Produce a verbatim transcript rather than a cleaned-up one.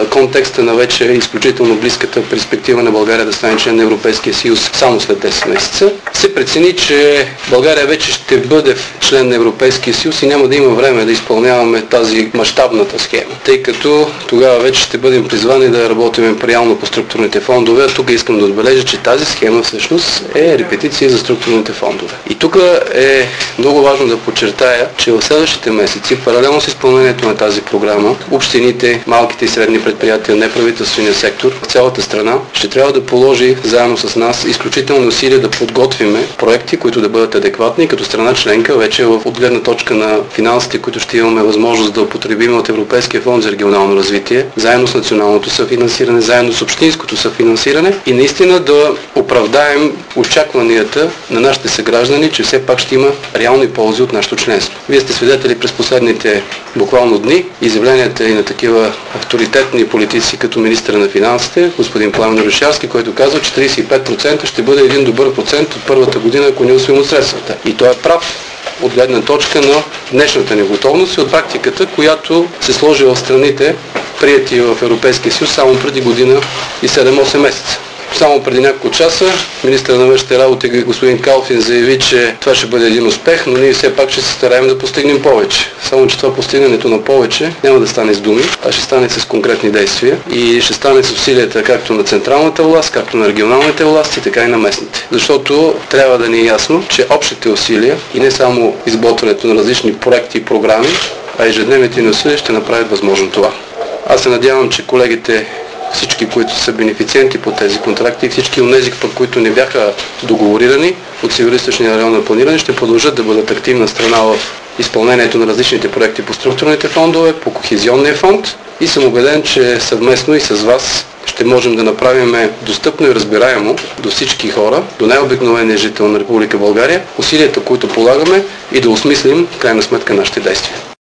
контекста на вече изключително близката перспектива на България да стане член на Европейския съюз само след десет месеца, се прецени, че България вече ще бъде член на Европейския съюз и няма да има време да изпълняваме тази мащабната схема, тъй като тогава вече ще бъдем призвани да работим реално по структурните фондове. Тук искам да отбележа, че тази схема всъщност е репетиция за структурните фондове. И тук е много важно да подчертая, че в следващите месеци, паралелно с изпълнението на тази програма, общините, малките и средни предприятия, неправителствения сектор в цялата страна ще трябва да положи заедно с нас изключителни усилия да подготвиме проекти, които да бъдат адекватни, като страна членка вече в отгледна точка на финансите, които ще имаме възможност да употребим от Европейския фонд за регионално развитие, заедно с националното съфинансиране, заедно с общинското съфинансиране и наистина да оправдаем очакванията на нашите съграждани, че все пак ще има реални ползи от нашето членство. Вие сте свидетели през последните буквално дни изявленията и на такива авторитетни политици като министър на финансите, господин Пламен Орешарски, който казва, че тридесет и пет процента ще бъде един добър процент от първата година, ако не усвоим от средствата. И той е прав от гледна точка на днешната ни готовност и от практиката, която се сложи в страните, приети в Европейския съюз само преди година и седем-осем месеца. Само преди няколко часа министър на външните работи господин Калфин заяви, че това ще бъде един успех, но ние все пак ще се стараем да постигнем повече. Само че това постигането на повече няма да стане с думи, а ще стане с конкретни действия и ще стане с усилията както на централната власт, както на регионалните власти, така и на местните. Защото трябва да ни е ясно, че общите усилия и не само изготвянето на различни проекти и програми, а ежедневните ни усилия ще направят възможно това. Аз се надявам, че колегите, всички, които са бенефициенти по тези контракти и всички от тези, които не бяха договорирани от Североизточния район на планиране, ще продължат да бъдат активна страна в изпълнението на различните проекти по структурните фондове, по Кохезионния фонд и съм убеден, че съвместно и с вас ще можем да направим достъпно и разбираемо до всички хора, до най-обикновения жител на Република България, усилията, които полагаме и да осмислим в крайна сметка нашите действия.